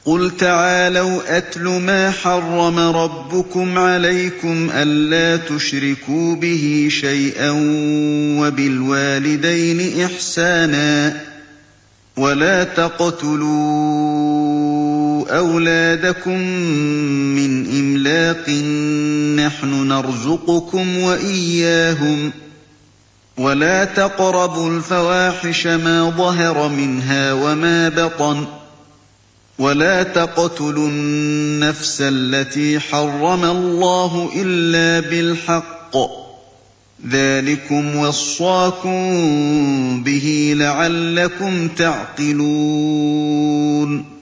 قُلْ تَعَالَوْا أَتْلُ مَا حَرَّمَ رَبُّكُمْ عَلَيْكُمْ أَلَّا تُشْرِكُوا بِهِ شَيْئًا وَبِالْوَالِدَيْنِ إِحْسَانًا ۖ وَلَا تَقْتُلُوا أَوْلَادَكُم مِّنْ إِمْلَاقٍ ۖ نَّحْنُ نَرْزُقُكُمْ وَإِيَّاهُمْ ۖ وَلَا تَقْرَبُوا الْفَوَاحِشَ مَا ظَهَرَ مِنْهَا وَمَا بَطَنَ ۖ وَلَا تَقْتُلُوا النَّفْسَ الَّتِي حَرَّمَ اللَّهُ إِلَّا بِالْحَقِّ ۚ ذَٰلِكُمْ وَصَّاكُم بِهِ لَعَلَّكُمْ تَعْقِلُونَ